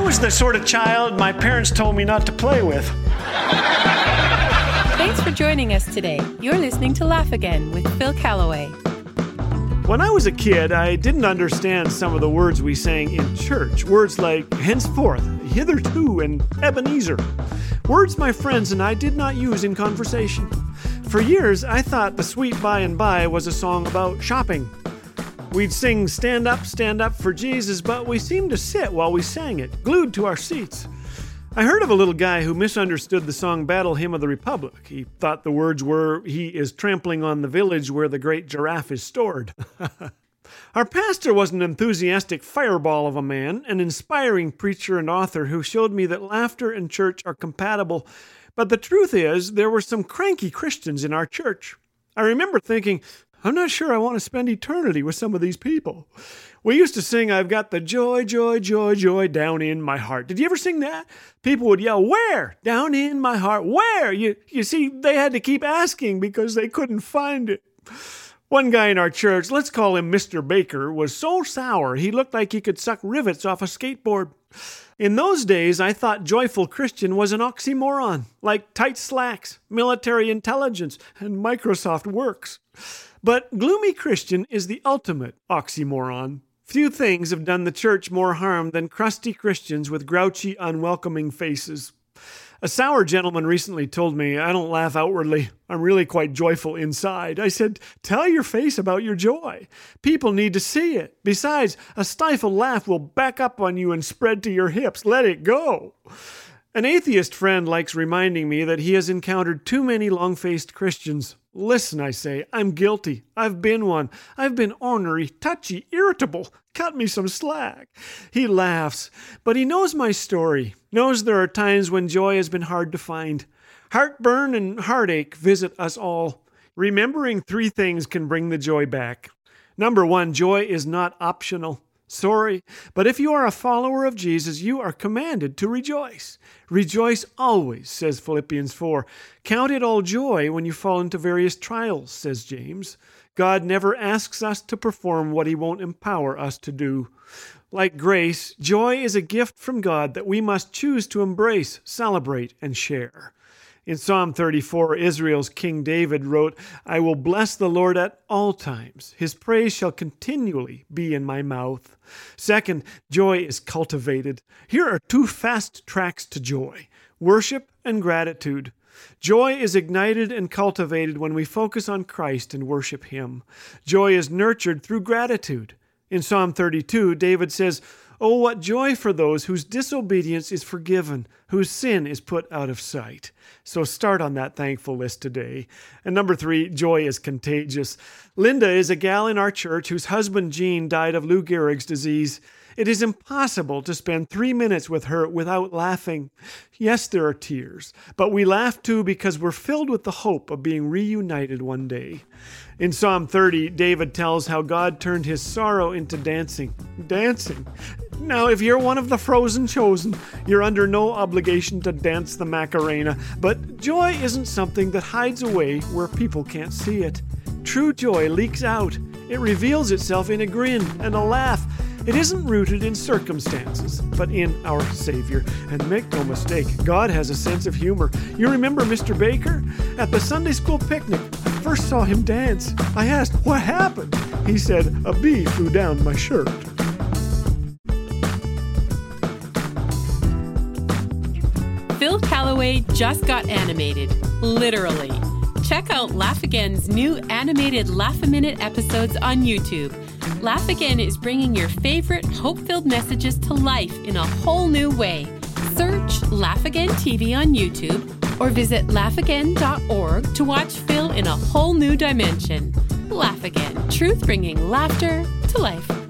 was the sort of child my parents told me not to play with. Thanks for joining us today. You're listening to Laugh Again with Phil Callaway. When I was a kid, I didn't understand some of the words we sang in church. Words like henceforth, hitherto, and Ebenezer. Words my friends and I did not use in conversation. For years, I thought The Sweet By and By was a song about shopping. We'd sing stand up for Jesus, but we seemed to sit while we sang it, glued to our seats. I heard of a little guy who misunderstood the song Battle Hymn of the Republic. He thought the words were, "He is trampling on the village where the great giraffe is stored." Our pastor was an enthusiastic fireball of a man, an inspiring preacher and author who showed me that laughter and church are compatible. But the truth is, there were some cranky Christians in our church. I remember thinking, I'm not sure I want to spend eternity with some of these people. We used to sing, I've got the joy, joy, joy, joy down in my heart. Did you ever sing that? People would yell, where? Down in my heart. Where? You see, they had to keep asking because they couldn't find it. One guy in our church, let's call him Mr. Baker, was so sour he looked like he could suck rivets off a skateboard. In those days, I thought joyful Christian was an oxymoron, like tight slacks, military intelligence, and Microsoft Works. But gloomy Christian is the ultimate oxymoron. Few things have done the church more harm than crusty Christians with grouchy, unwelcoming faces. A sour gentleman recently told me, I don't laugh outwardly. I'm really quite joyful inside. I said, tell your face about your joy. People need to see it. Besides, a stifled laugh will back up on you and spread to your hips. Let it go. An atheist friend likes reminding me that he has encountered too many long-faced Christians. Listen, I say, I'm guilty. I've been one. I've been ornery, touchy, irritable. Cut me some slack. He laughs, but he knows my story, knows there are times when joy has been hard to find. Heartburn and heartache visit us all. Remembering 3 things can bring the joy back. Number 1, joy is not optional. Sorry, but if you are a follower of Jesus, you are commanded to rejoice. Rejoice always, says Philippians 4. Count it all joy when you fall into various trials, says James. God never asks us to perform what he won't empower us to do. Like grace, joy is a gift from God that we must choose to embrace, celebrate, and share. In Psalm 34, Israel's King David wrote, I will bless the Lord at all times. His praise shall continually be in my mouth. Second, joy is cultivated. Here are 2 fast tracks to joy, worship and gratitude. Joy is ignited and cultivated when we focus on Christ and worship him. Joy is nurtured through gratitude. In Psalm 32, David says, oh, what joy for those whose disobedience is forgiven, whose sin is put out of sight. So start on that thankful list today. And number 3, joy is contagious. Linda is a gal in our church whose husband Gene died of Lou Gehrig's disease. It is impossible to spend 3 minutes with her without laughing. Yes, there are tears, but we laugh too because we're filled with the hope of being reunited one day. In Psalm 30, David tells how God turned his sorrow into dancing. Dancing. Now, if you're one of the frozen chosen, you're under no obligation to dance the Macarena, but joy isn't something that hides away where people can't see it. True joy leaks out. It reveals itself in a grin and a laugh. It isn't rooted in circumstances, but in our Savior. And make no mistake, God has a sense of humor. You remember Mr. Baker? At the Sunday school picnic, I first saw him dance. I asked, what happened? He said, a bee flew down my shirt. Phil Callaway just got animated, literally. Check out Laugh Again's new animated Laugh-A-Minute episodes on YouTube. Laugh Again is bringing your favorite hope-filled messages to life in a whole new way. Search Laugh Again TV on YouTube or visit laughagain.org to watch Phil in a whole new dimension. Laugh Again, truth bringing laughter to life.